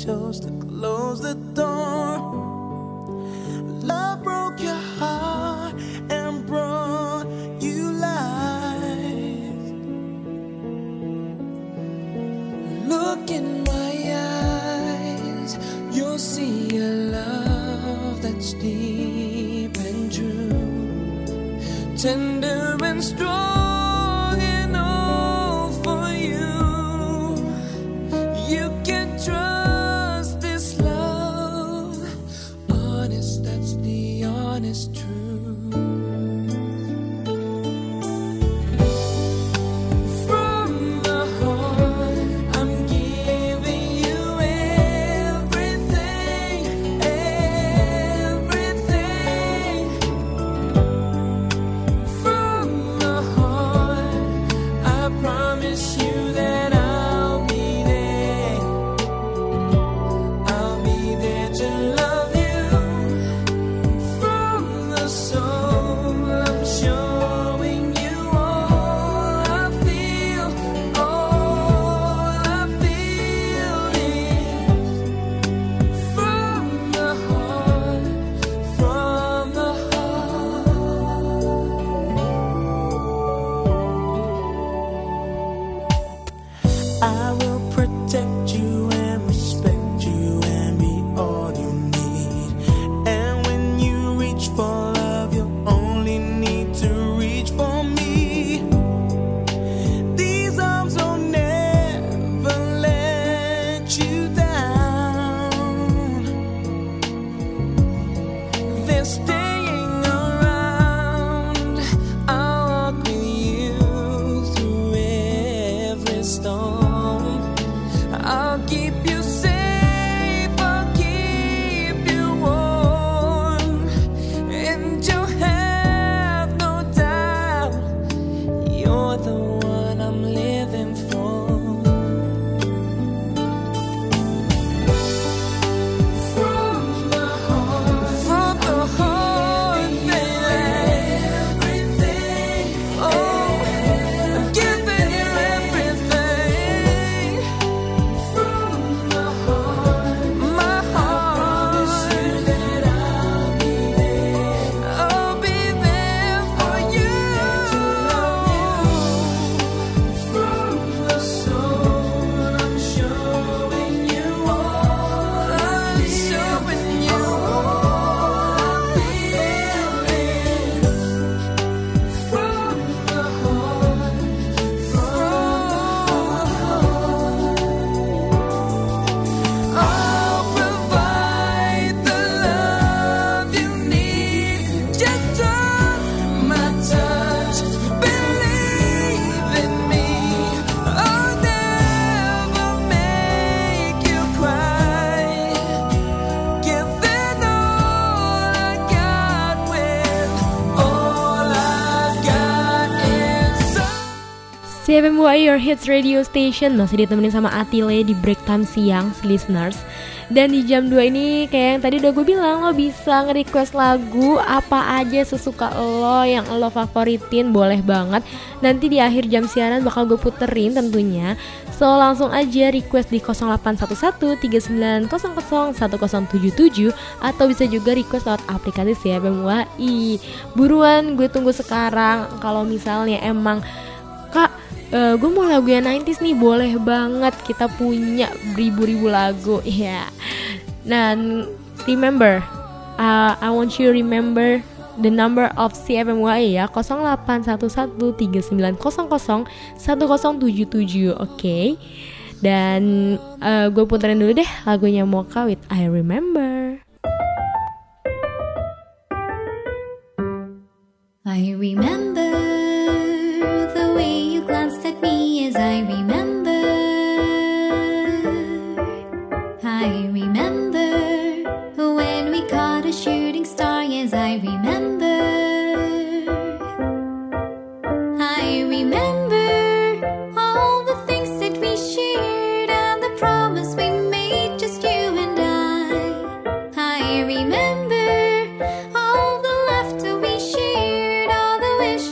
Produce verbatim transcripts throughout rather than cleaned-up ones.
chose to close the door. Love broke your heart and brought you life. Look in my eyes, you'll see a love that's deep and true, tender and strong and all for you. You can trust this love, honest, that's the honest truth. C F M Y Your Hits Radio Station masih ditemenin sama Atile di break time siang, listeners. Dan di jam dua ini kayak yang tadi udah gue bilang, lo bisa nge-request lagu apa aja sesuka lo, yang lo favoritin, boleh banget. Nanti di akhir jam siaran bakal gue puterin tentunya. So langsung aja request di nol delapan satu satu tiga sembilan nol nol satu nol tujuh tujuh atau bisa juga request lewat aplikasi C F M Y. Buruan, gue tunggu sekarang. Kalau misalnya emang Kak, uh, gue mau lagu yang sembilan puluhan nih, boleh banget. Kita punya beribu-ribu lagu, ya. Yeah. Dan remember, uh, I want you remember the number of C F M Y ya, nol delapan satu satu tiga sembilan nol nol satu nol tujuh tujuh, oke? Okay? Dan uh, gue puterin dulu deh lagunya Mocha with I Remember. I remember the way you glanced at me as I remember. I remember when we caught a shooting star, yes I remember. I remember all the things that we shared and the promise we made, just you and I. I remember all the laughter we shared, all the wish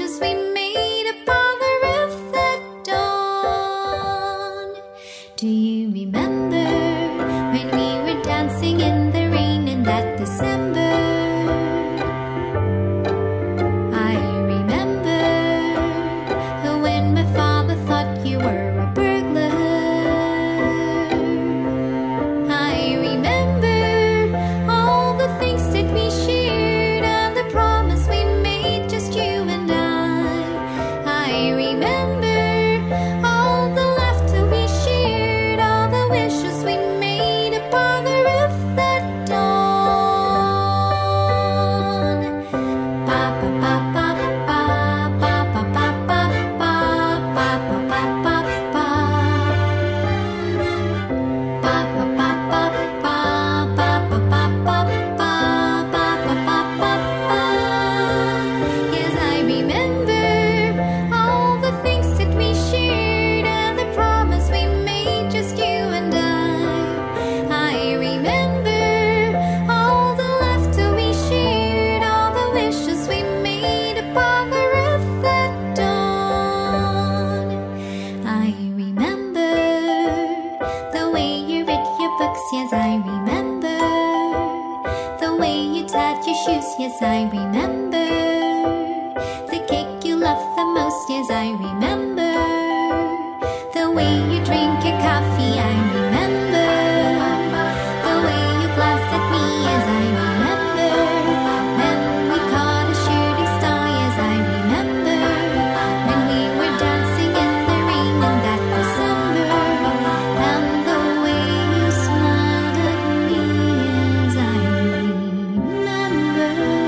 way you drink your coffee, I remember. The way you glanced at me, yes, I remember. When we caught a shooting star, yes, I remember. When we were dancing in the rain in that December. And the way you smiled at me, yes, I remember.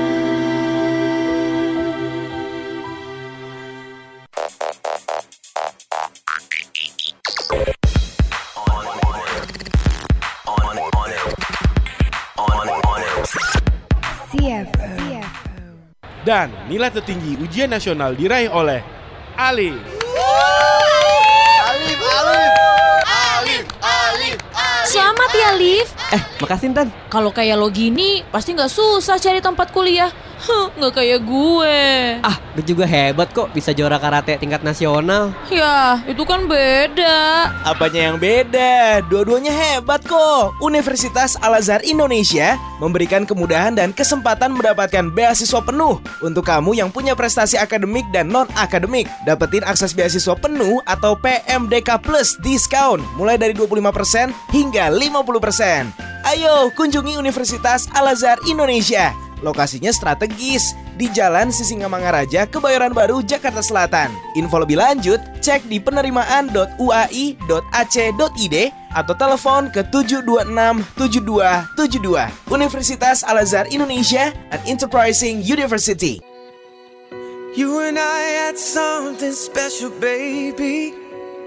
Dan nilai tertinggi ujian nasional diraih oleh Alif. Alif, Alif, Alif, Alif, Alif. Selamat ya, Liv. Eh, makasih Intan. Kalau kayak lo gini, pasti nggak susah cari tempat kuliah. Huh, nggak kayak gue. Ah, gue juga hebat kok bisa juara karate tingkat nasional. Ya, itu kan beda. Apanya yang beda? Dua-duanya hebat kok. Universitas Al-Azhar Indonesia memberikan kemudahan dan kesempatan mendapatkan beasiswa penuh untuk kamu yang punya prestasi akademik dan non-akademik. Dapetin akses beasiswa penuh atau P M D K Plus diskon mulai dari dua puluh lima persen hingga lima puluh persen. Ayo kunjungi Universitas Al-Azhar Indonesia. Lokasinya strategis di Jalan Sisingamangaraja, Kebayoran Baru, Jakarta Selatan. Info lebih lanjut cek di penerimaan dot u a i dot a c dot i d atau telepon ke tujuh dua enam tujuh dua tujuh dua. Universitas Al-Azhar Indonesia, an enterprising university. You and I had something special, baby.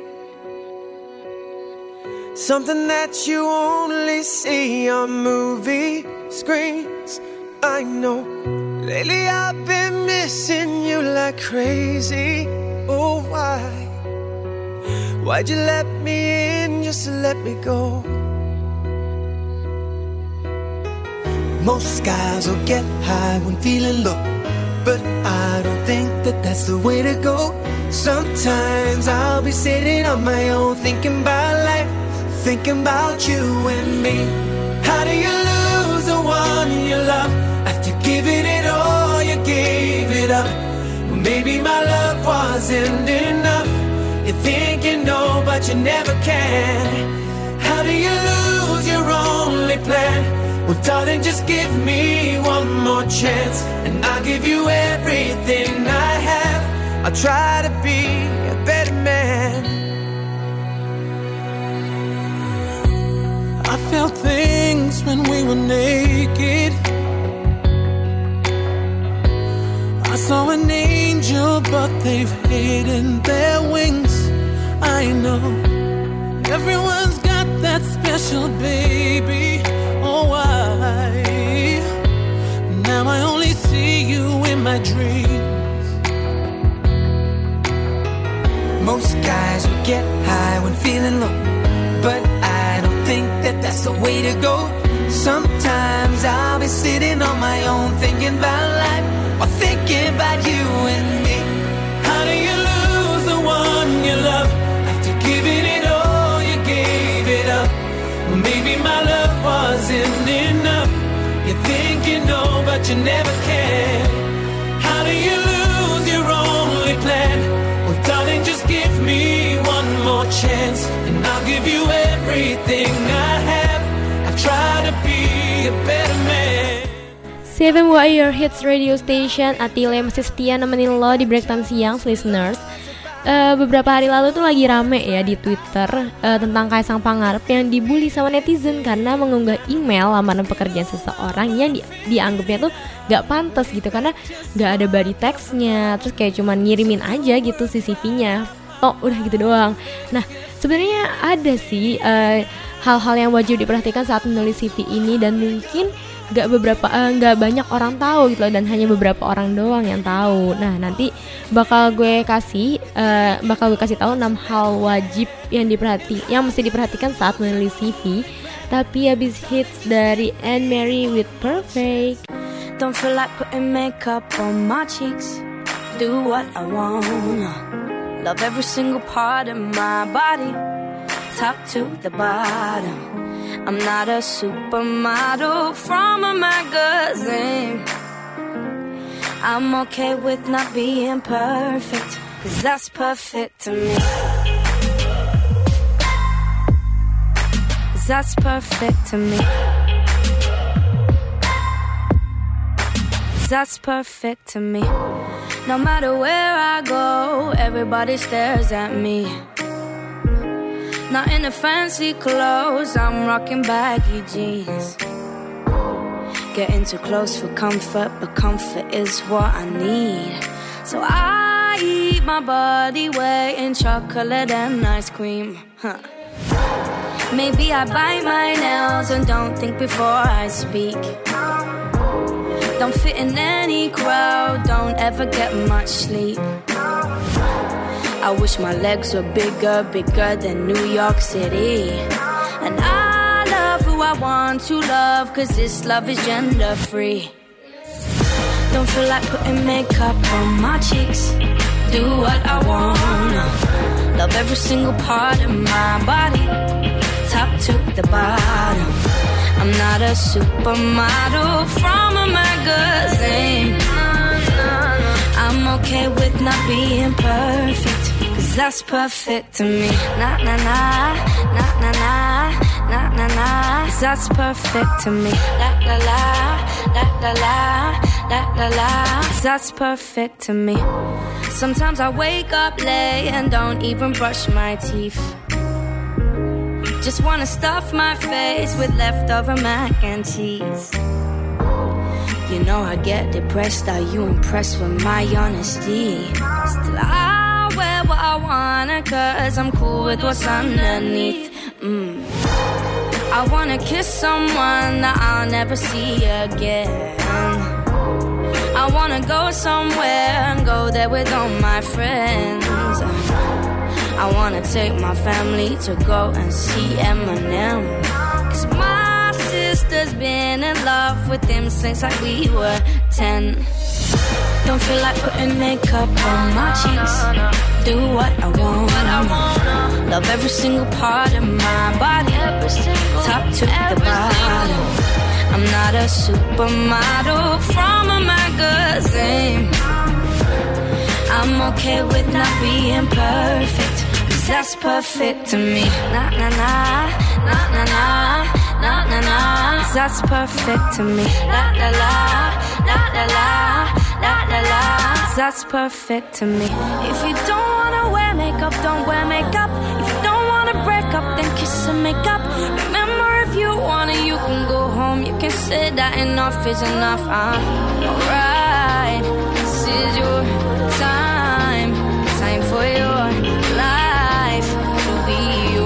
Something that you only see on movie screens. I know. Lately I've been missing you like crazy. Oh, why? Why'd you let me in just to let me go? Most guys will get high when feeling low, but I don't think that that's the way to go. Sometimes I'll be sitting on my own, thinking about life, thinking about you and me. How do you lose the one you love after giving it all, you gave it up? Well, maybe my love wasn't enough. You think you know, but you never can. How do you lose your only plan? Well, darling, just give me one more chance, and I'll give you everything I have. I'll try to be a better man. I felt things when we were naked. I saw an angel, but they've hidden their wings. I know everyone's got that special baby. Oh, why? Now I only see you in my dreams. Most guys will get high when feeling low, but I don't think that that's the way to go. Sometimes I'll be sitting on my own, thinking about life, or thinking about you and me. How do you lose the one you love after giving it all, you gave it up? Well, maybe my love wasn't enough. You think you know, but you never can. How do you lose your only plan? Well, darling, just give me one more chance, and I'll give you everything I have. I try to be a better man. C F M U I Your Hits Radio Station, Atile masih setia nemenin lo di break time siang, listeners. Uh, beberapa hari lalu tuh lagi rame ya di Twitter uh, tentang Kaisang Pangarep yang dibully sama netizen karena mengunggah email lamaran pekerjaan seseorang yang di- dianggapnya tuh gak pantas gitu, karena gak ada body text-nya, terus kayak cuman ngirimin aja gitu C V nya. Oh, udah gitu doang. Nah, sebenarnya ada sih uh, hal-hal yang wajib diperhatikan saat menulis C V ini, dan mungkin nggak beberapa nggak uh, banyak orang tahu gitu loh, dan hanya beberapa orang doang yang tahu. Nah, nanti bakal gue kasih uh, bakal gue kasih tahu enam hal wajib yang diperhati yang mesti diperhatikan saat menulis C V. Tapi habis hits dari Anne Marie with Perfect. Don't feel like putting makeup on my cheeks. Do what I wanna. Love every single part of my body, top to the bottom. I'm not a supermodel from a magazine. I'm okay with not being perfect, 'cause that's perfect to me. that's perfect to me. That's perfect to me. No matter where I go, everybody stares at me. Not in the fancy clothes, I'm rocking baggy jeans. Getting too close for comfort, but comfort is what I need. So I eat my body weight in chocolate and ice cream. Huh. Maybe I bite my nails and don't think before I speak. Don't fit in any crowd, don't ever get much sleep. I wish my legs were bigger, bigger than New York City. And I love who I want to love, cause this love is gender free. Don't feel like putting makeup on my cheeks. Do what I wanna. Love every single part of my body, top to the bottom. I'm not a supermodel from a magazine. I'm okay with not being perfect, cause that's perfect to me. Nah, nah, nah, nah, nah, nah, nah, nah, nah, cause that's perfect to me. La, la, la, la, la, la, la, la, la, cause that's perfect to me. Sometimes I wake up late and don't even brush my teeth. Just wanna stuff my face with leftover mac and cheese. You know I get depressed, are you impressed with my honesty? Still I wear what I wanna, cause I'm cool with what's underneath. mm. I wanna kiss someone that I'll never see again. I wanna go somewhere and go there with all my friends. I wanna take my family to go and see Eminem, cause my sister's been in love with him since like we were ten. Don't feel like putting makeup on my cheeks. Do what I want. Love every single part of my body, top to the bottom. I'm not a supermodel from a magazine. I'm okay with not being perfect, cause that's perfect to me. Nah, nah, nah, nah, nah, nah, nah, nah, nah, cause that's perfect to me. La, la, la, la, la, la, la, la, la, cause that's perfect to me. If you don't wanna wear makeup, don't wear makeup. If you don't wanna break up, then kiss and make up. Remember, if you wanna, you can go home. You can say that enough is enough. I'm alright. This is your time, time for your life to be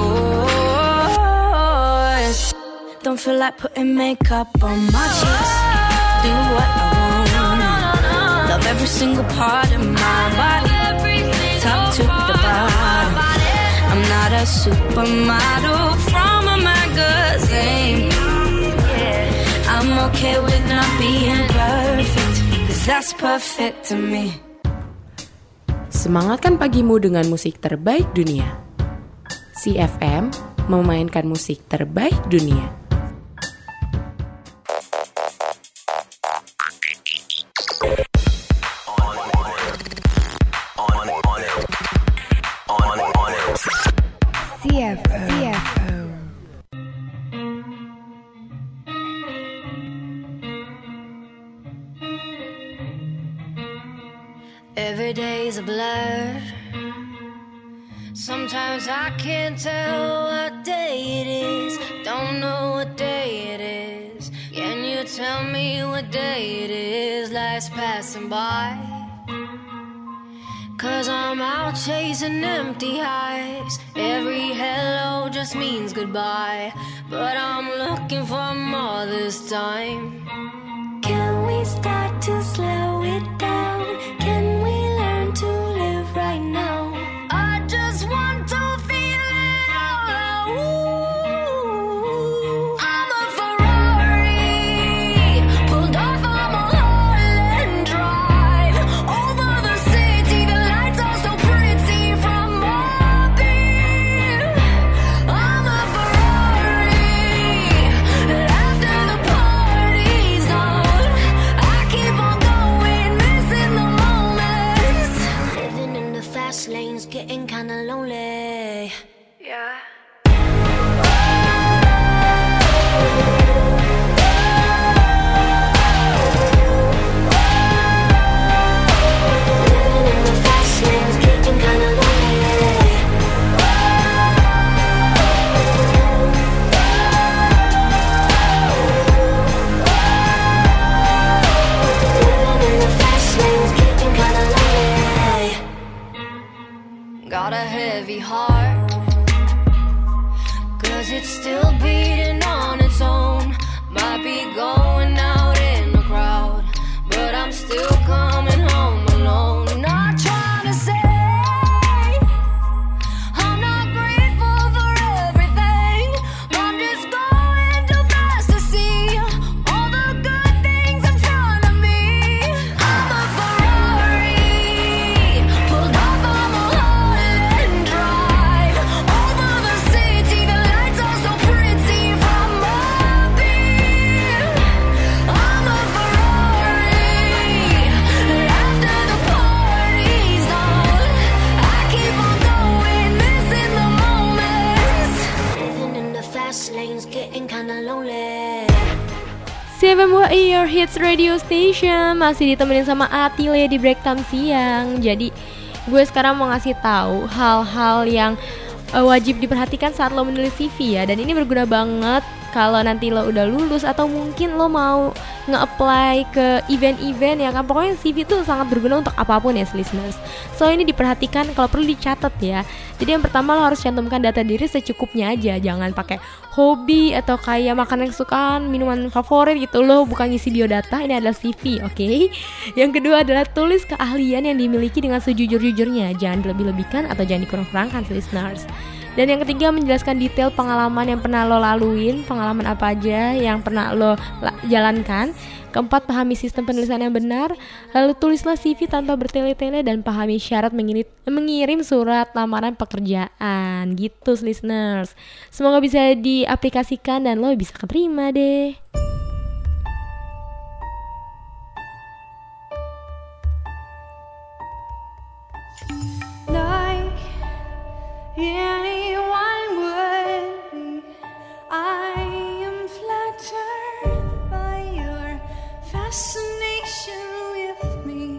yours. Don't feel like putting makeup on my cheeks. Do what I want. Love every single part of my body, top to the bottom. I'm not a supermodel from a magazine. I'm okay with not being perfect, cause that's perfect to me. Semangatkan pagimu dengan musik terbaik dunia. C F M memainkan musik terbaik dunia. C F O. C F O. Every day's a blur. Sometimes I can't tell what day it is. Don't know what day it is. Can you tell me what day it is? Life's passing by. Cause I'm out chasing empty highs. Every hello just means goodbye. But I'm looking for more this time. Can we start to slow it down? Can we learn to live right now? I just want to feel it all. Ooh, I'm a Ferrari, pulled off on Mulholland Drive. Over the city, the lights are so pretty from up here. I'm a Ferrari, after the party's done, I keep on going, missing the moments. Living in the fast lanes, getting kinda lonely. Yeah. got a heavy heart, 'cause it's still beating on its own. Might be going out in the crowd, but I'm still coming home alone. Not trying to say I'm not grateful for everything. I'm just going too fast to see all the good things in front of me. I'm a Ferrari pulled off on Mulholland Drive, over the city, the lights are so pretty from up here. I'm a Ferrari, after the party's done, I keep on going, missing the moments. Living in the fast lanes, getting kinda lonely. C F M W Your Hits Radio Station masih ditemenin sama Atile di break time siang. Jadi gue sekarang mau ngasih tahu hal-hal yang uh, wajib diperhatikan saat lo menulis C V ya. Dan ini berguna banget kalau nanti lo udah lulus atau mungkin lo mau nge-apply ke event-event ya kan. Pokoknya C V itu sangat berguna untuk apapun ya listeners. So ini diperhatikan, kalau perlu dicatat ya. Jadi yang pertama lo harus cantumkan data diri secukupnya aja. Jangan pakai hobi atau kayak makanan kesukaan, minuman favorit gitu. Lo bukan ngisi biodata, ini adalah C V, oke? Okay? Yang kedua adalah tulis keahlian yang dimiliki dengan sejujur-jujurnya. Jangan dilebih-lebihkan atau jangan dikurang-kurangkan listeners. Dan yang ketiga, menjelaskan detail pengalaman yang pernah lo laluin, pengalaman apa aja yang pernah lo la- jalankan. Keempat, pahami sistem penulisan yang benar. Lalu tulislah C V tanpa bertele-tele dan pahami syarat mengirim, mengirim surat lamaran pekerjaan. Gitu listeners. Semoga bisa diaplikasikan dan lo bisa keterima deh. Like anyone would be, I am flattered by your fascination with me.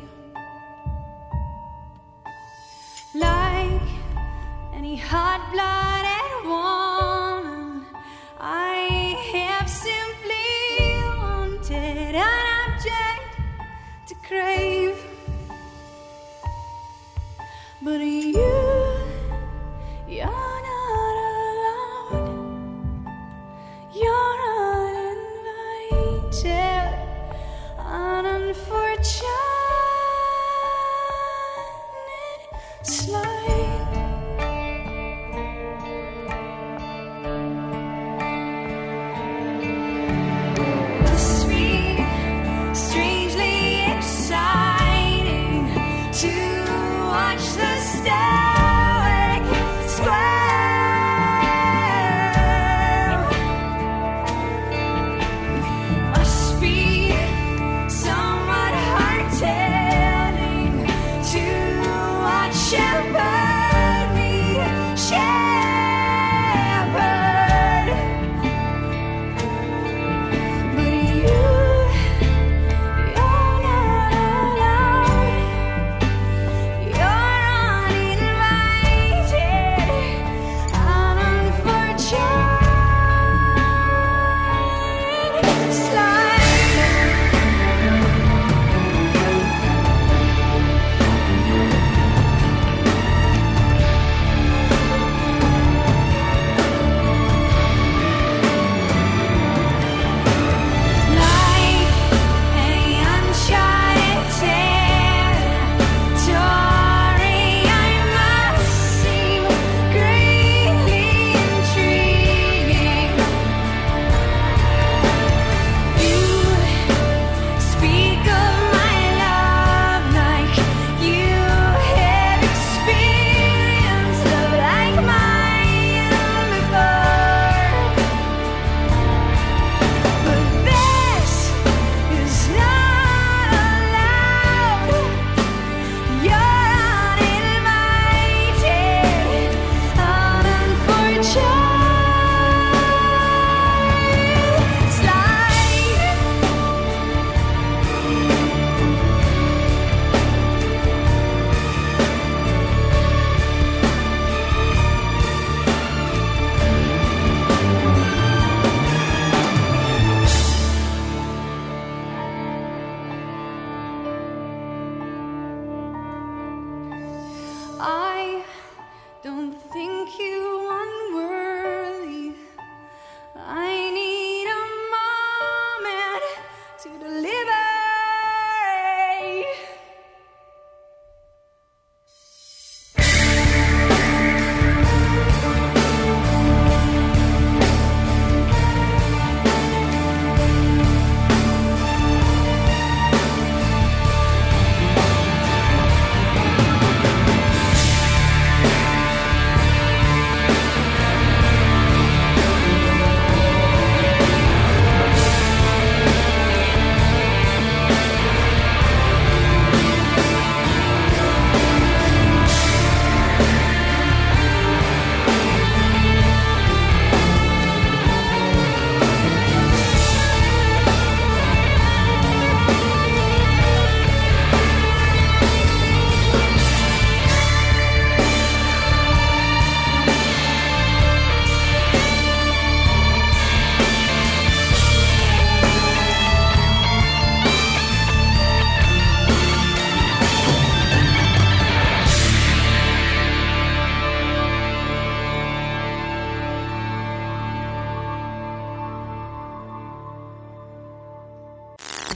Like any hot-blooded woman, I have simply wanted an object to crave. But you, you're not allowed. You're uninvited, an unfortunate slight. Must be strangely exciting to watch the stars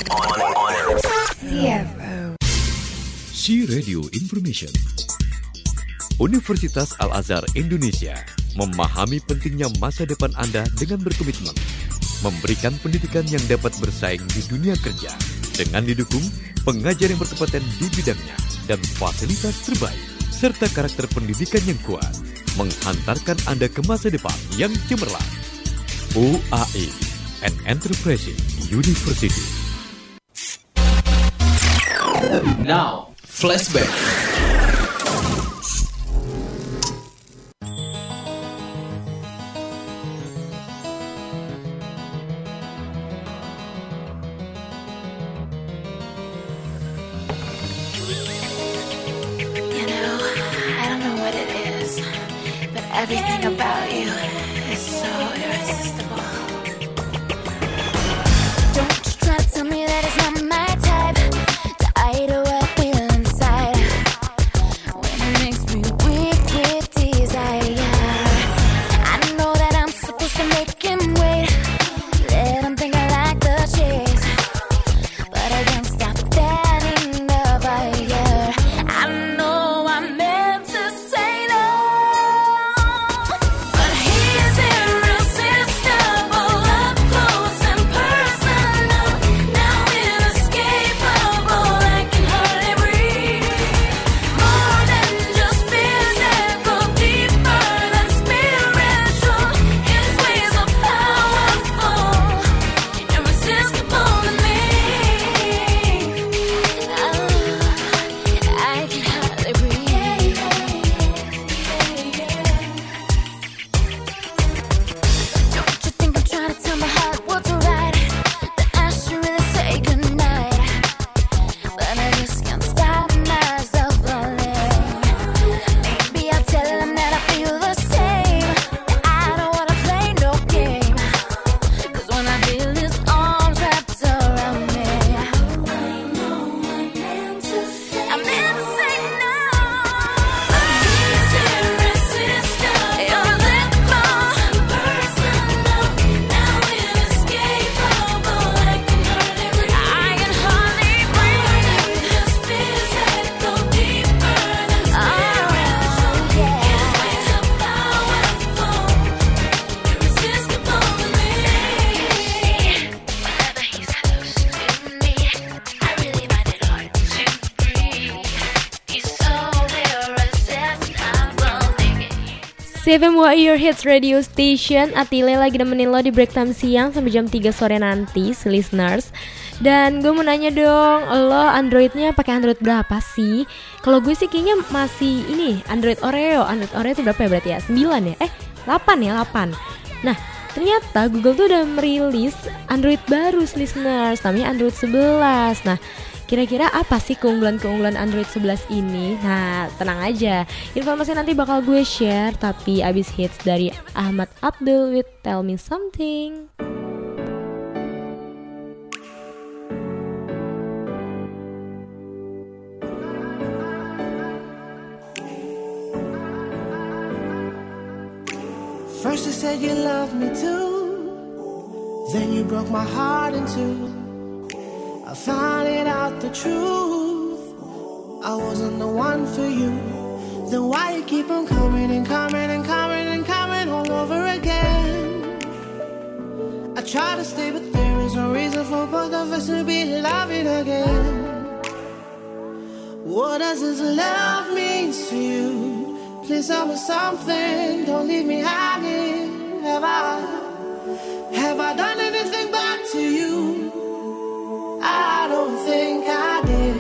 C Radio Information. Universitas Al-Azhar Indonesia memahami pentingnya masa depan Anda dengan berkomitmen memberikan pendidikan yang dapat bersaing di dunia kerja dengan didukung pengajar yang berkompeten di bidangnya dan fasilitas terbaik serta karakter pendidikan yang kuat menghantarkan Anda ke masa depan yang cemerlang. U A I, an Enterprising University. Now, flashback. Everything about you is so irresistible. Don't you try to tell me that it's not my type to idle what I feel inside when it makes me weak with desire. I know that I'm supposed to make him wait, let him think I like the chase, but I can't stop standing the fire. I know I'm meant to say no. C F M Y Your Hits Radio Station. Atile lagi nemenin lo di break time siang sampai jam tiga sore nanti, listeners. Dan gue mau nanya dong, lo Androidnya pakai Android berapa sih? Kalau gue sih kayaknya masih ini Android Oreo. Android Oreo itu berapa ya berarti ya? sembilan ya? Eh delapan ya? delapan. Nah ternyata Google tuh udah merilis Android baru, listeners. Namanya Android sebelas. Nah kira-kira apa sih keunggulan-keunggulan Android sebelas ini? Nah, tenang aja. Informasinya nanti bakal gue share, tapi abis hits dari Ahmad Abdul with Tell Me Something. First you said you loved me too, then you broke my heart in two. I found out the truth, I wasn't the one for you. Then why you keep on coming and coming and coming and coming all over again? I try to stay but there is no reason for both of us to be loving again. What does this love mean to you? Please tell me something, don't leave me hanging. Have I, have I done anything bad to you? I don't think I did.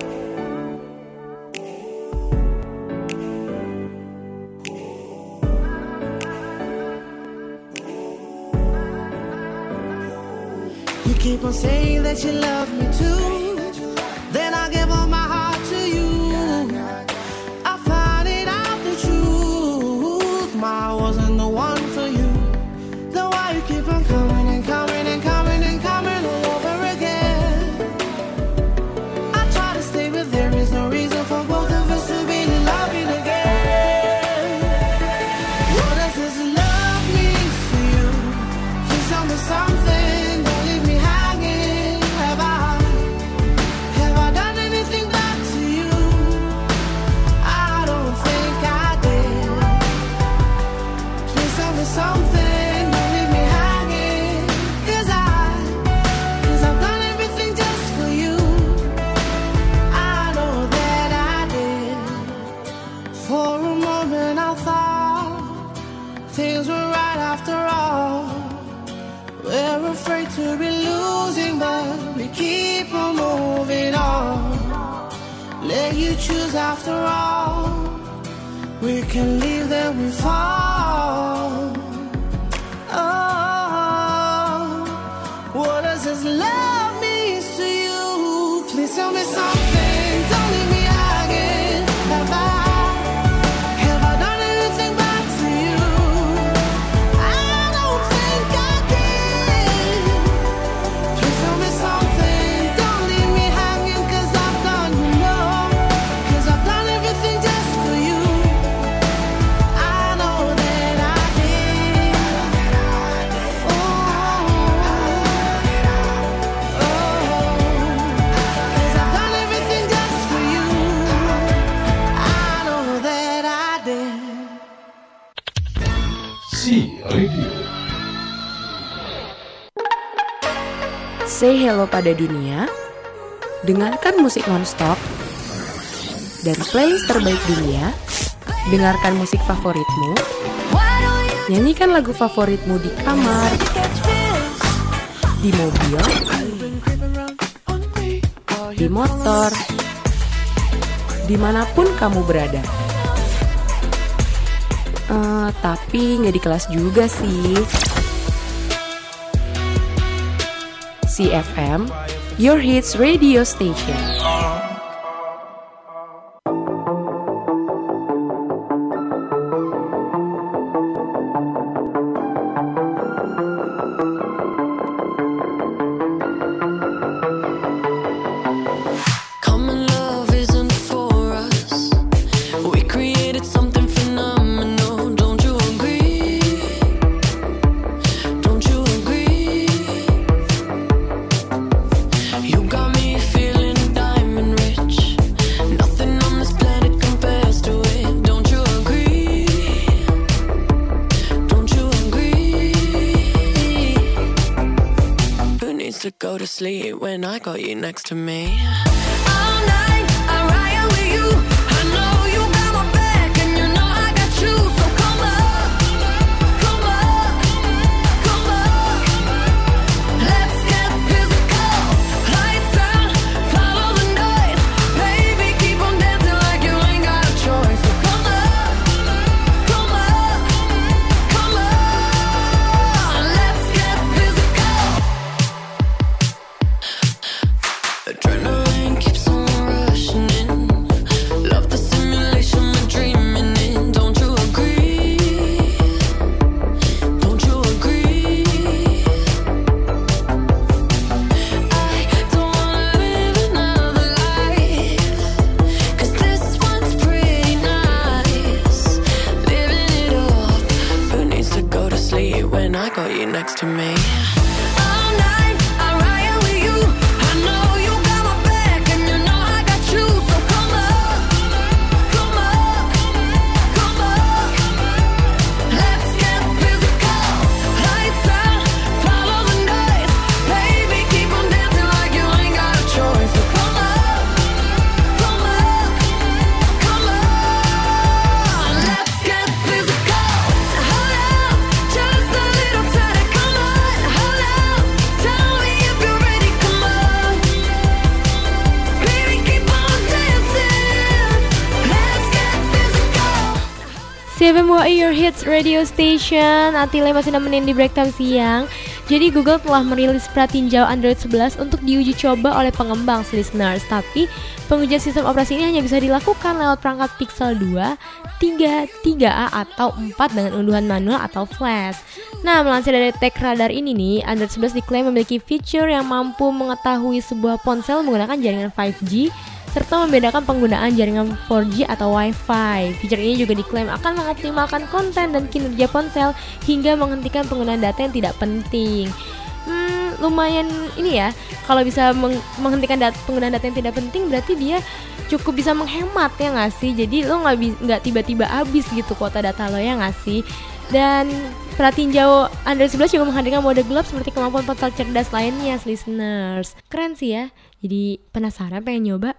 You keep on saying that you love me too, then I give all my heart to you. I found it out the truth, I wasn't the one for you. Then why you keep on coming and coming and coming and coming all over again? There is no reason for both of us to be loving again. What does this love mean to you? Please tell me something, don't leave me hanging. Have I, things were right after all. We're afraid to be losing, but we keep on moving on. Let you choose after all. We can leave, then we fall. Oh, what does this love mean to you? Please tell me something. Don't leave me hanging. Have I, have I done anything back to you? I don't think I did. Please tell me something. Don't leave me hanging, 'cause I've done, you know, 'cause I've done everything just for you. I know that I did. Oh, oh, 'cause I've done everything just for you. I know that I did. C Radio. Say hello pada dunia, dengarkan musik nonstop, dan playlist terbaik dunia. Dengarkan musik favoritmu, nyanyikan lagu favoritmu di kamar, di mobil, di motor, dimanapun kamu berada. Eh, tapi nggak di kelas juga sih. C F M, Your Hits Radio Station. Common love isn't for us. We created something phenomenal. Don't you agree? Don't you agree? You got me feeling diamond rich. Nothing on this planet compares to it. Don't you agree? Don't you agree? Who needs to go to sleep when I got you next to me? All night I ride with you. I know you got my back, and you know I got you. So come up, come up, come up. Let's get physical. Lights out, follow the noise. Baby, keep on dancing like you ain't got a choice. So come up, come up, come on. Let's get physical. Adrenaline keeps on rushing in. Love the simulation we're dreaming in. Don't you agree? Don't you agree? I don't wanna live another life, 'cause this one's pretty nice. Living it up. Who needs to go to sleep when I got you next to me? All night I ride with you. I know you got my back, and you know I got you. So come up, come up, come up. Let's get physical. Lights out, follow the noise. Baby, keep on dancing like you ain't got a choice. So come up, come up, come on. Let's get physical. Hold up, just a little tighter. Come on, hold up. Tell me if you're ready. Come on, baby, keep on dancing. Let's get physical. C F M W I Your Hits Radio Station. Atile masih nemenin di break time siang. Jadi Google telah merilis pratinjau Android sebelas untuk diuji coba oleh pengembang listeners. Tapi pengujian sistem operasi ini hanya bisa dilakukan lewat perangkat Pixel dua, tiga, tiga A atau empat dengan unduhan manual atau flash. Nah, melansir dari Tech Radar ini nih, Android sebelas diklaim memiliki fitur yang mampu mengetahui sebuah ponsel menggunakan jaringan lima G serta membedakan penggunaan jaringan empat G atau Wi-Fi. Fitur ini juga diklaim akan mengoptimalkan konten dan kinerja ponsel hingga menghentikan penggunaan data yang tidak penting. Hmm, lumayan ini ya, kalau bisa meng- menghentikan dat- penggunaan data yang tidak penting berarti dia cukup bisa menghemat ya nggak sih? Jadi lo nggak bi- nggak tiba-tiba habis gitu kuota data lo ya nggak sih? Dan pratinjau Android sebelas juga menghadirkan mode gelap seperti kemampuan ponsel cerdas lainnya, listeners. Keren sih ya. Jadi penasaran pengen nyoba.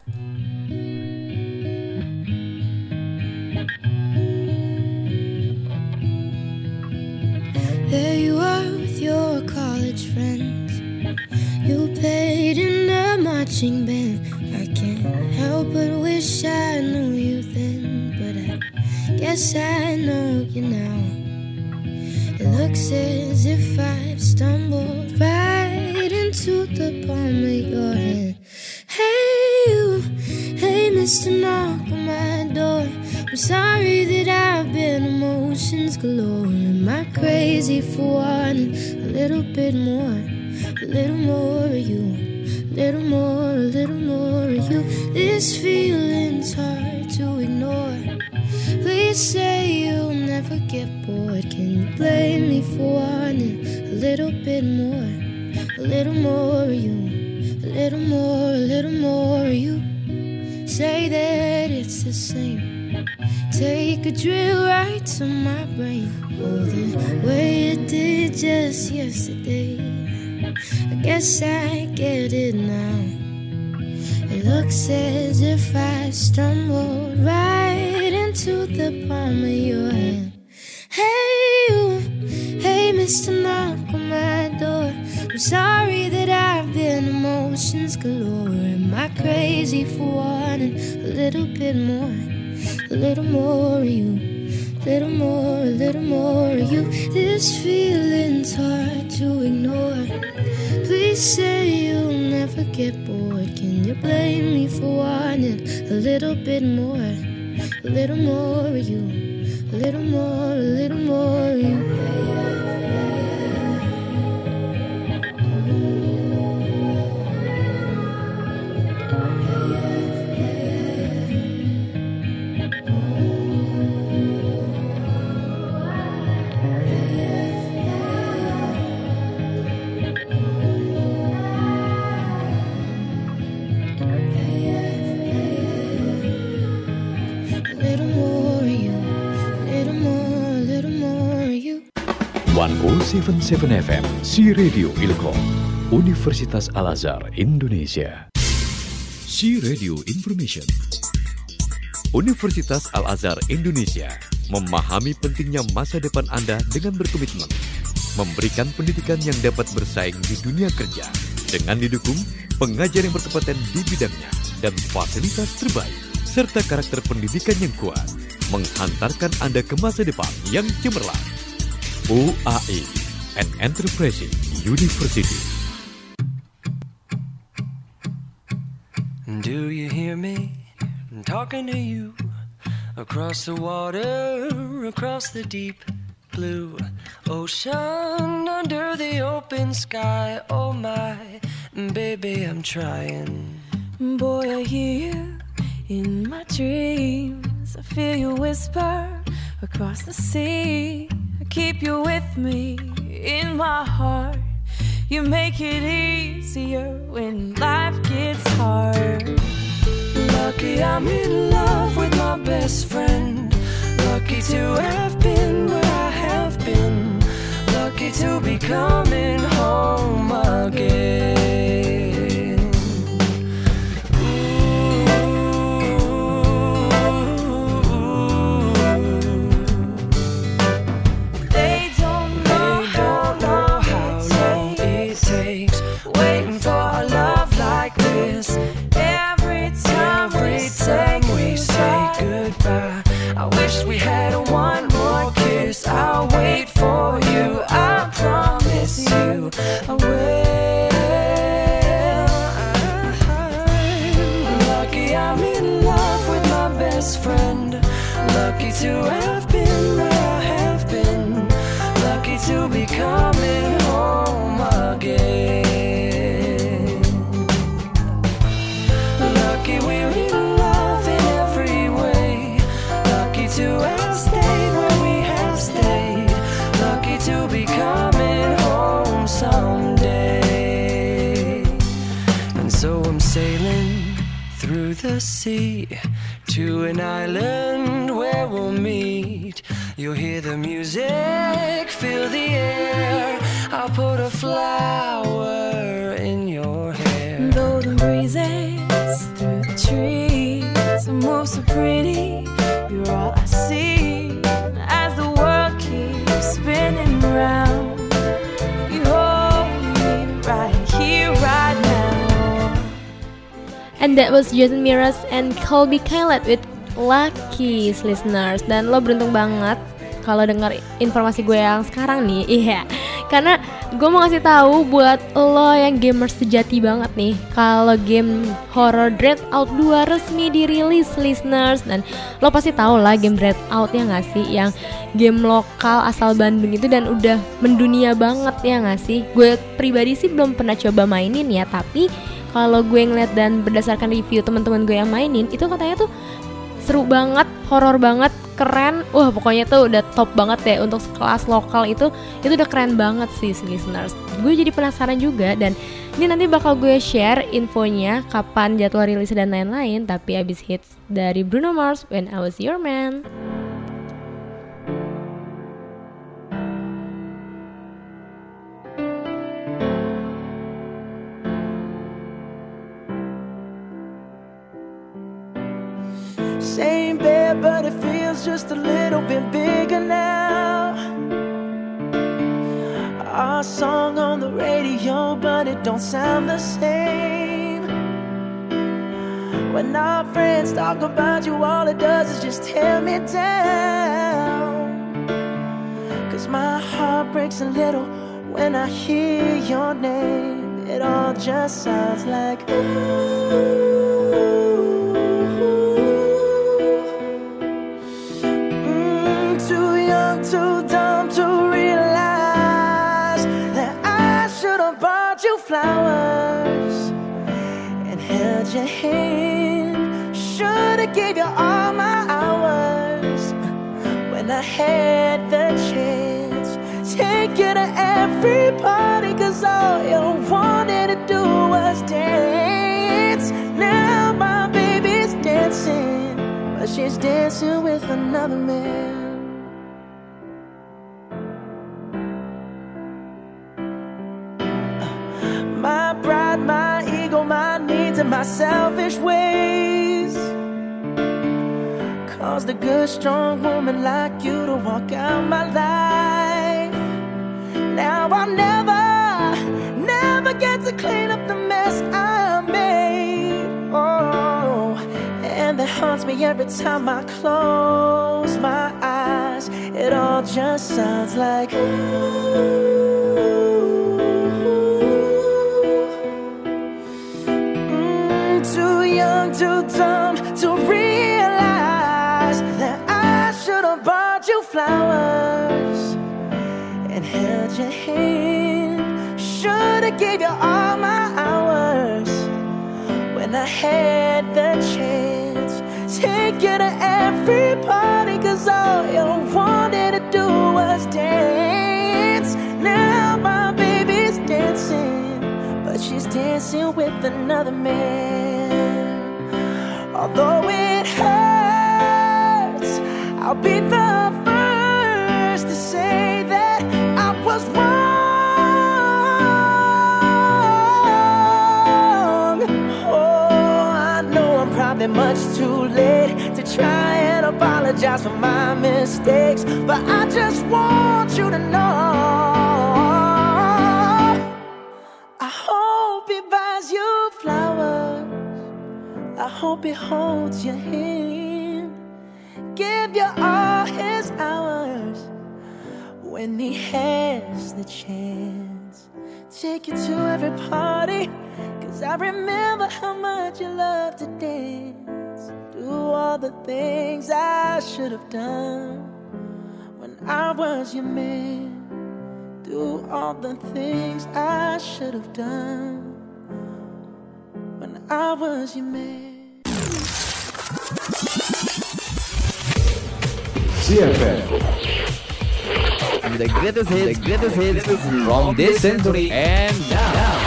marching band. I can't help but wish I knew you then, but I guess I know you now. It looks as if I've stumbled right into the palm of your hand. Hey you, hey Mister Knock on my door. I'm sorry that I've been emotions galore. Am I crazy for wanting a little bit more? A little more of you, a little more, a little more of you. This feeling's hard to ignore. Please say you'll never get bored. Can you blame me for wanting a little bit more? A little more of you, a little more, a little more of you. Say that it's the same. Take a drill right to my brain. Oh, the way it did just yesterday. I guess I get it now. It looks as if I stumbled right into the palm of your hand. Hey you, hey Mister Knock on my door. I'm sorry that I've been emotions galore. Am I crazy for wanting a little bit more? A little more of you, little more, a little more of you. This feeling's hard to ignore. Please say you'll never get bored. Can you blame me for wanting a little bit more? A little more of you, a little more, a little more of you. seratus tujuh F M, Si Radio Ilkom, Universitas Al-Azhar Indonesia. Si Radio Information. Universitas Al-Azhar Indonesia memahami pentingnya masa depan Anda dengan berkomitmen memberikan pendidikan yang dapat bersaing di dunia kerja dengan didukung pengajar yang berkompeten di bidangnya dan fasilitas terbaik serta karakter pendidikan yang kuat menghantarkan Anda ke masa depan yang cemerlang. U A I, an Enterprising University. Do you hear me? I'm talking to you. Across the water, across the deep blue ocean, under the open sky. Oh my, baby, I'm trying. Boy, I hear you in my dreams. I feel you whisper across the sea. I keep you with me in my heart. You make it easier when life gets hard. Lucky I'm in love with my best friend. Lucky to have been where I have been. Lucky to be coming home again. They don't know They don't know how long it takes waiting for a love like this. every time Every time we say goodbye, I wish we had one more kiss. I'll wait for you, I promise you I will. I'm lucky I'm in love with my best friend. Lucky to have been where I have been. Lucky to be coming home again. Lucky we're in love in every way. Lucky to have stayed where we have stayed. Lucky to be coming home someday. And so I'm sailing through the sea to an island where we'll meet. You'll hear the music, feel the air. I'll put a flower in your hair. golden breezes through the trees move so pretty. You're all I see as the world keeps spinning round. You hold me right here, right now. And that was Jason Mraz and Colby Kylet with Lucky, listeners. Dan lo beruntung banget kalau dengar informasi gue yang sekarang nih. Iya, karena gue mau ngasih tahu buat lo yang gamers sejati banget nih, kalau game horror Dreadout dua resmi dirilis, listeners. Dan lo pasti tahu lah game Dreadout ya nggak sih, yang game lokal asal Bandung itu dan udah mendunia banget ya nggak sih. Gue pribadi sih belum pernah coba mainin ya, tapi kalau gue ngeliat dan berdasarkan review teman-teman gue yang mainin, itu katanya tuh seru banget, horor banget, keren. Wah, pokoknya tuh udah top banget ya untuk kelas lokal itu. Itu udah keren banget sih, listeners. Gue jadi penasaran juga, dan ini nanti bakal gue share infonya, kapan jadwal rilis dan lain-lain. Tapi abis hits dari Bruno Mars, When I Was Your Man. Same bed, but it feels just a little bit bigger now. Our song on the radio, but it don't sound the same. When our friends talk about you, all it does is just tear me down. Cause my heart breaks a little when I hear your name. It all just sounds like ooh. Too dumb to realize that I should have bought you flowers and held your hand. Should have gave you all my hours when I had the chance. Take you to every party, cause all you wanted to do was dance. Now my baby's dancing, but she's dancing with another man. My pride, my ego, my needs, and my selfish ways caused a good, strong woman like you to walk out my life. Now I'll never, never get to clean up the mess I made. Oh, and that haunts me every time I close my eyes. It all just sounds like ooh. Too young, too dumb to realize that I should have bought you flowers and held your hand. Should have gave you all my hours when I had the chance. Take you to every party, cause all you wanted to do was dance. Now my baby's dancing, but she's dancing with another man. Although it hurts, I'll be the first to say that I was wrong. Oh, I know I'm probably much too late to try and apologize for my mistakes, but I just want you to know I hope he buys you flowers, I hope he holds your hand, give you all his hours when he has the chance. Take you to every party, cause I remember how much you love to dance. Do all the things I should have done when I was your man. Do all the things I should have done when I was your man. C F M, the greatest hits, the greatest hits from this century and now.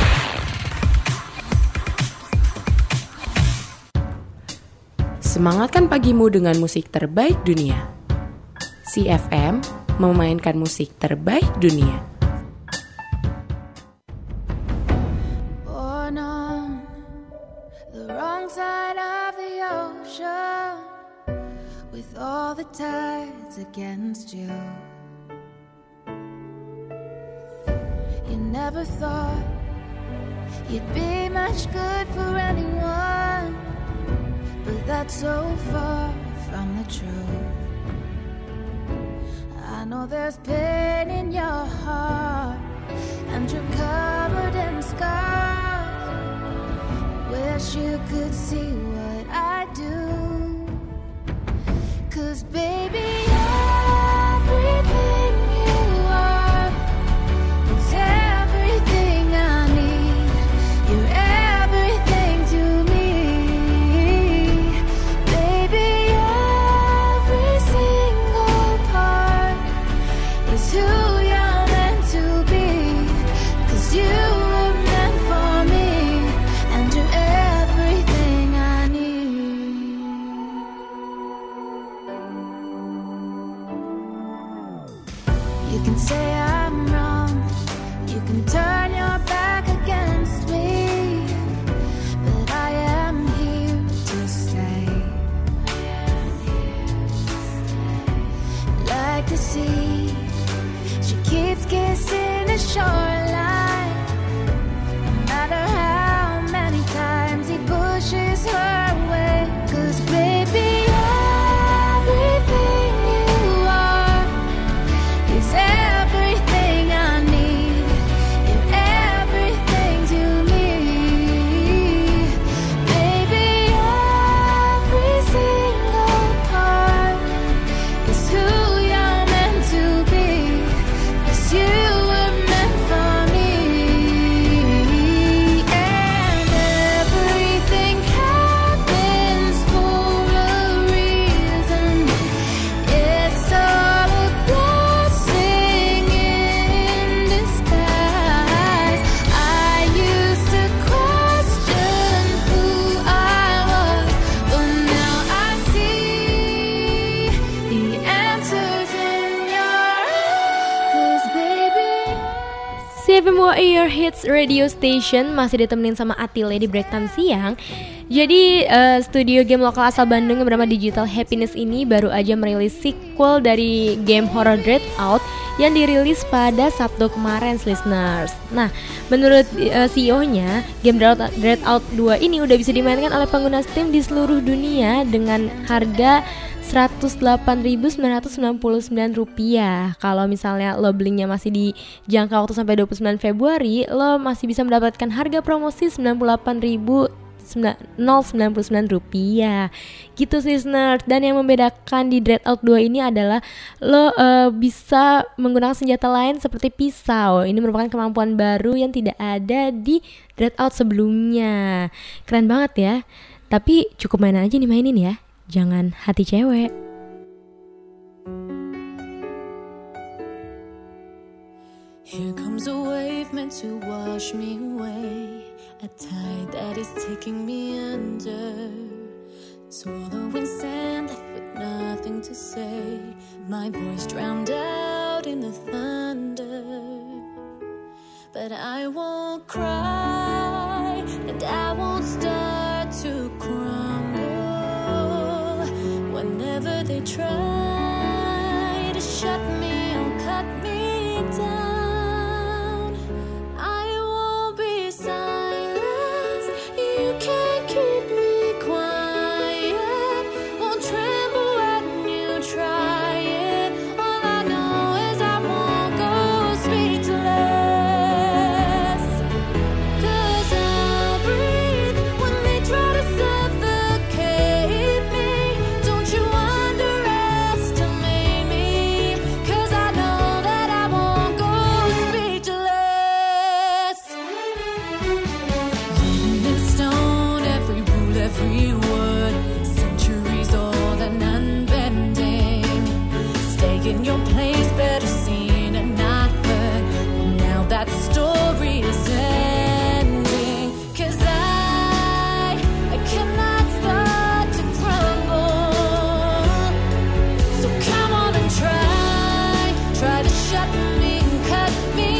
Semangatkan pagimu dengan musik terbaik dunia. C F M memainkan musik terbaik dunia. Born on the wrong side of the ocean, with all the tides against you. You never thought you'd be much good for anyone, but that's so far from the truth. I know there's pain in your heart, and you're covered in scars. Wish you could see what I do, 'cause baby, everything you are is everything I need. You're everything to me, baby. Every single part is who you're meant to be, 'cause you were meant for me, and you're everything I need. You can say I'm wrong, you can turn your back against me, but I am here to stay. Like the sea, she keeps kissing the shoreline, no matter how many times he pushes her away. 'Cause baby, everything you are is everything I need. You're everything to me, baby. Every single part is who you're meant to be, 'cause you were meant for me. And everything happens for a reason. It's all a blessing in disguise. I used to question who I was, but now I see the answers in your eyes. 'Cause baby, C F M Y Your Hits Radio Station masih ditemenin sama Atile di break time siang. Jadi eh, studio game lokal asal Bandung yang bernama Digital Happiness ini baru aja merilis sequel dari game horror Dread Out yang dirilis pada Sabtu kemarin, listeners. Nah, menurut eh, C E O-nya, game Dread Out, Dread Out dua ini udah bisa dimainkan oleh pengguna Steam di seluruh dunia dengan harga seratus delapan ribu sembilan ratus sembilan puluh sembilan rupiah. Kalau misalnya lo belinya masih di jangka waktu sampai dua puluh sembilan Februari, lo masih bisa mendapatkan harga promosi sembilan puluh delapan ribu sembilan puluh sembilan rupiah gitu, listeners. Dan yang membedakan di Dread Out dua ini adalah lo uh, bisa menggunakan senjata lain seperti pisau. Ini merupakan kemampuan baru yang tidak ada di Dread Out sebelumnya. Keren banget ya. Tapi cukup main aja nih, mainin ya, jangan hati cewek. Here comes a wave meant to wash me away, a tide that is taking me under, swallowing sand left with nothing to say, my voice drowned out in the thunder. But I won't cry, and I won't start to crumble. Whenever they try to shut me or cut me down, I won't be silenced. You can't keep me quiet. Won't tremble when you try it. All I know is I won't go speechless. 'Cause I'll breathe when they try to suffocate me. Don't you underestimate me, 'cause I know that I won't go speechless. Written in stone, every rule, every word, centuries old and unbending. Stay in your place, better seen and not heard. Well, now that story is ending. 'Cause I, I cannot start to crumble. So come on and try, try to shut me and cut me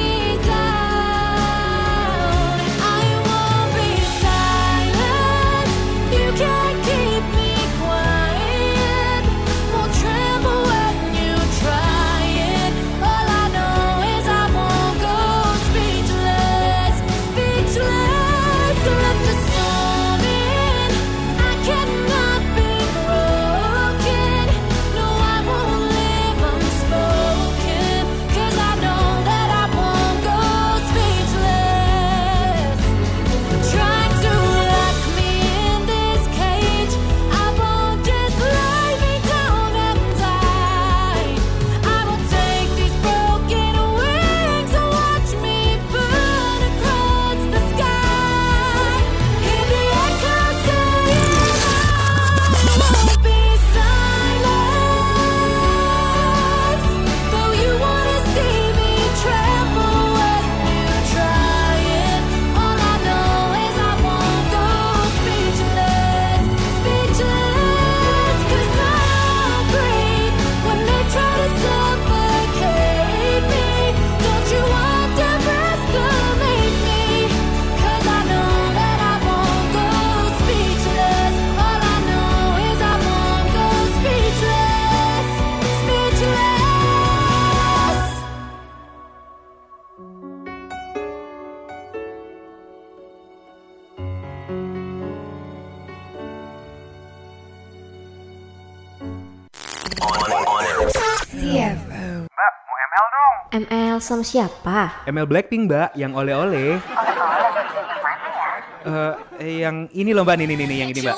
down. I won't be silent. You can't keep me quiet. Won't tremble when you try it. All I know is I won't go speechless, speechless. So let the storm in. I cannot L dong. M L sama siapa? M L Blackpink mbak, yang oleh-oleh. Eh, yang ini loh mbak, nih nih nih yang ini mbak.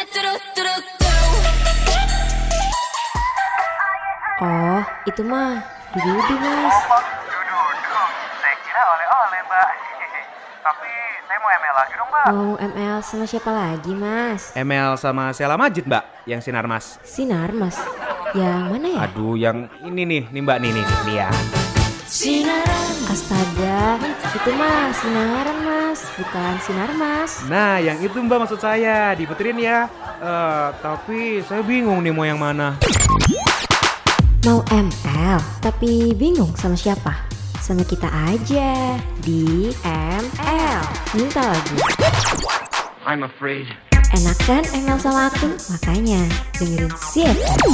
Oh, itu mah Dudu mas. Oh, Dudu. Saya kira oleh-oleh mbak. Tapi saya mau M L lagi dong mbak. Mau M L sama siapa lagi mas? M L sama Sheila Majid mbak, yang sinar mas. Sinar mas? Yang mana ya? Aduh, yang ini nih, nih mbak, nih nih nih ya. Sinaran. Astaga, itu mah sinaran mas, bukan sinar mas. Nah, yang itu mbak maksud saya, diputerin ya. Uh, tapi saya bingung nih mau yang mana. Mau M L, tapi bingung sama siapa? Sama kita aja di M L. Minta lagi. I'm afraid. Enak kan M L sama aku? Makanya dengerin C F M.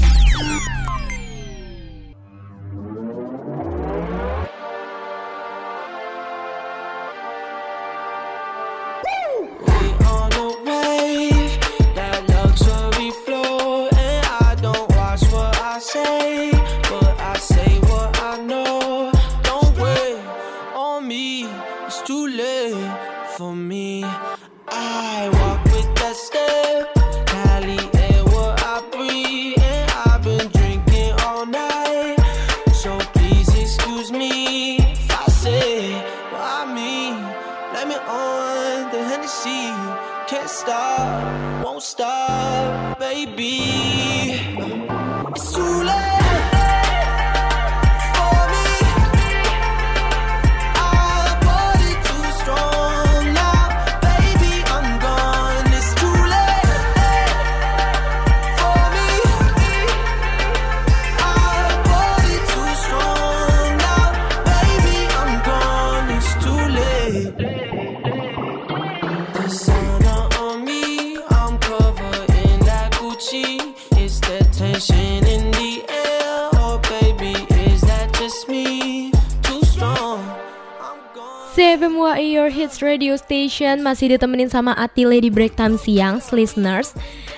C F M W A Your Hits Radio Station masih ditemenin sama Atile di break time siang, listeners.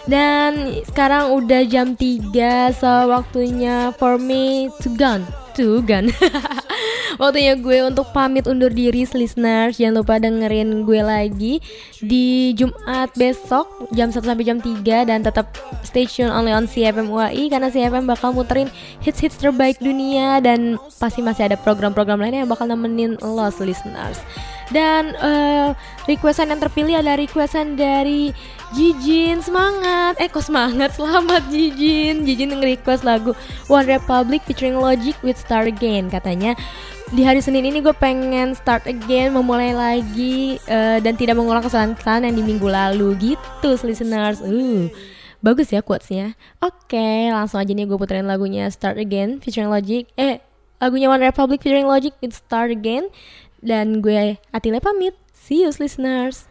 Dan sekarang udah jam tiga, so waktunya for me to gun, to gun. Waktunya gue untuk pamit undur diri, listeners. Jangan lupa dengerin gue lagi di Jumat besok jam satu sampai jam tiga. Dan tetap stay tune only on C F M U A I, karena C F M bakal muterin hits-hits terbaik dunia. Dan pasti masih ada program-program lainnya yang bakal nemenin lo, listeners. Dan uh, requestan yang terpilih adalah requestan dari Jijin. Semangat, eh kok semangat, selamat Jijin. Jijin nge-request lagu One Republic featuring Logic with Start Again. Katanya di hari Senin ini gue pengen start again, memulai lagi uh, dan tidak mengulang kesalahan-kesalahan yang di minggu lalu gitu, listeners. Uh, bagus ya quotesnya. Oke, langsung aja nih gue puterin lagunya Start Again featuring Logic. Eh, lagunya One Republic featuring Logic with Start Again. Dan gue Atile pamit. See you, listeners.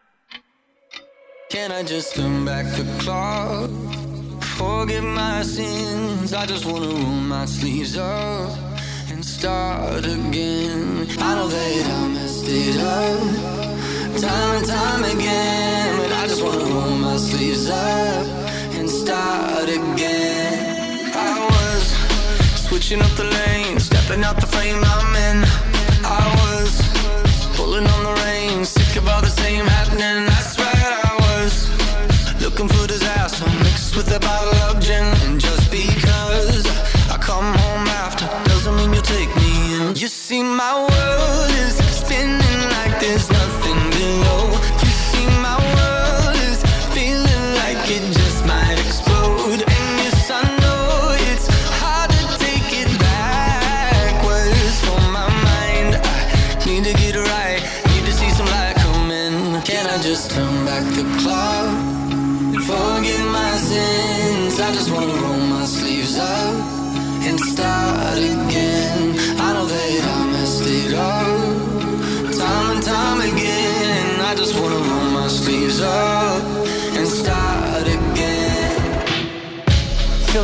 Can I just turn back the clock? Forget my sins. I just wanna roll my sleeves up and start again. I know that I messed it up time and time again, but I just wanna roll my sleeves up and start again. I was switching up the lanes, stepping out the frame I'm in. I was pulling on the reins, sick of all the same happening. That's right, I was looking for disaster mixed with a bottle of gin. And just because I come home after doesn't mean you'll take me in. You see, my world is spinning like there's nothing below. You see, my world is feeling like it just might explode. And yes, I know it's hard to take it backwards for my mind. I need to get it right, need to see some light come in. Can I just turn back the clock and forget my sins? I just wanna roll my sleeves up and start again. I know that I messed it up time and time again. I just wanna roll my sleeves up and start again. Feeling like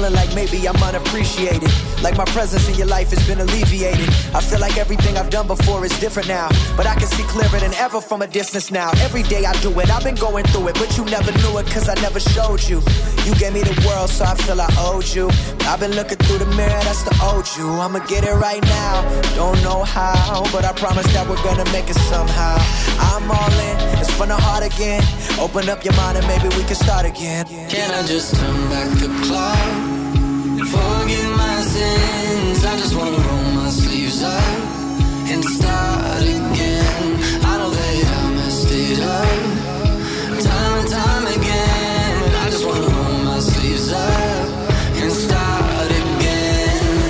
maybe I'm unappreciated. Like my presence in your life has been alleviated. I feel like everything I've done before is different now, but I can see clearer than ever from a distance now. Every day I do it, I've been going through it, but you never knew it cause I never showed you. You gave me the world, so I feel I owed you. I've been looking through the mirror, that's the old you. I'ma get it right now, don't know how, but I promise that we're gonna make it somehow. I'm all in, it's from the heart again. Open up your mind and maybe we can start again. Can I just turn back the clock? Forgive my sins, I just wanna roll my sleeves up and start again. I know that I messed it up time and time again, but I just wanna roll my sleeves up and start again.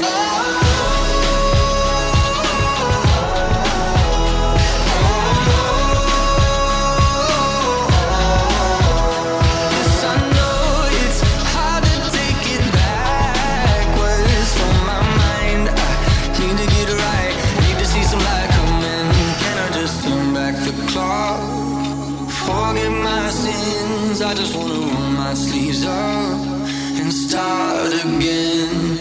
Yes, I know it's hard to take it backwards from my mind. I need to get it right, need to see some light coming. Can I just turn back the clock? Forgive my sins, I just wanna roll my sleeves up and start again.